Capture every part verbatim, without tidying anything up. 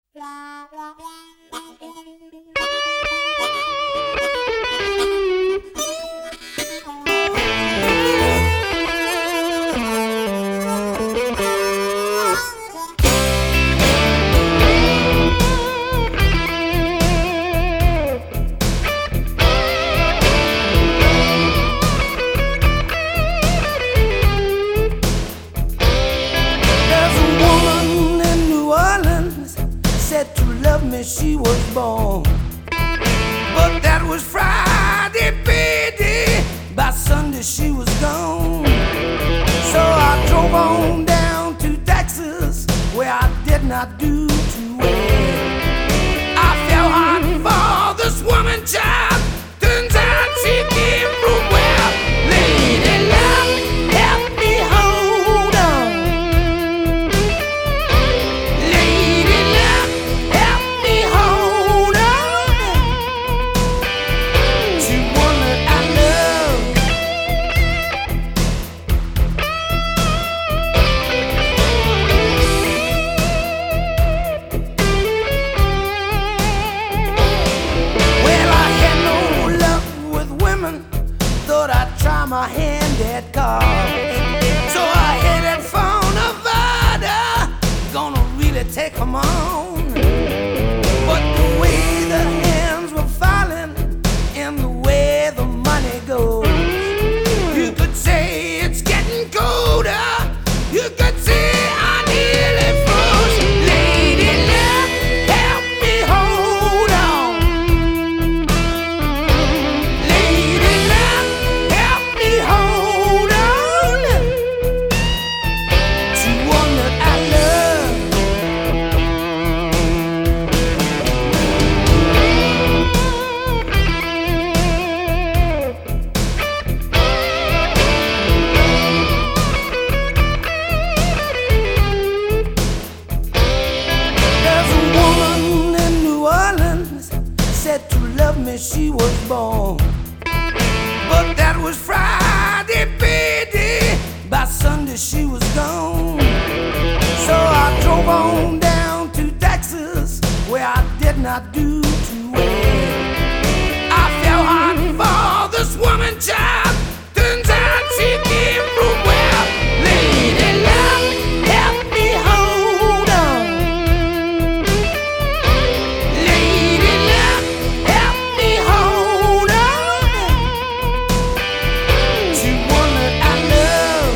She was born, but that was Friday, baby. By Sunday she was gone. So I drove on down to Texas, where I did not do too well. I fell hard for this woman, child. Turns out she came from well. Lady love, help me hold on. Lady love, help me hold on to one that I love. Well, I had no luck with women. Thought I'd try my hand at cards. So I headed for Nevada. Gonna really take 'em on. But the way the hands were falling and the way the money goes, you could say it's getting colder. You could say I nearly froze. Lady love, help me hold on. Lady love, help me hold on to one that I love. There's a woman in New Orleans said to love me she was born, but that was Friday, baby. By Sunday she was gone. So I drove on down to Texas, where I did not do too well. I fell hard for this woman, child. Turns out she came from well. Lady love, help me hold on. Lady love, help me hold on to one that I love.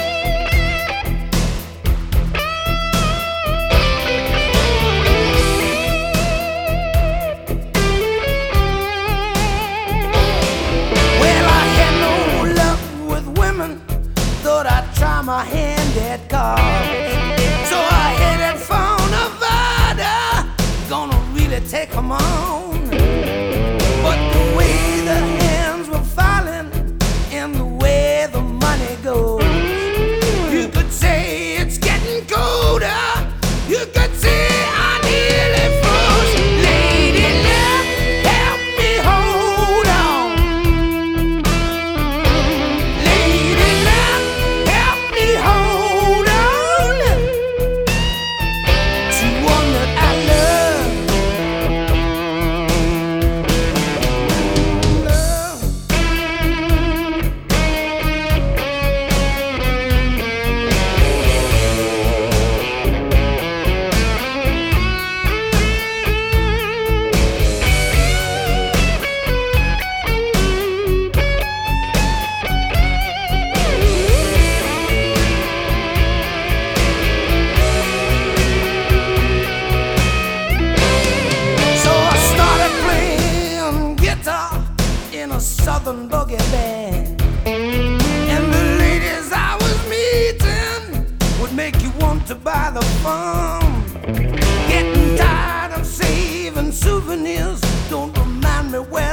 Well, I had no luck with women. Thought I'd try my hand at cards. So I headed for Nevada. Gonna really take 'em on. But the way the hands were falling and the way the money goes, you could say it's getting colder. You could say I nearly froze. Lady love, help me hold on. Lady love, help me hold on to one that I love. Love. So I started playing guitar in a southern boogie band. And the ladies I was meeting would make you want to buy the phone. Getting tired of saving souvenirs. Don't remind me where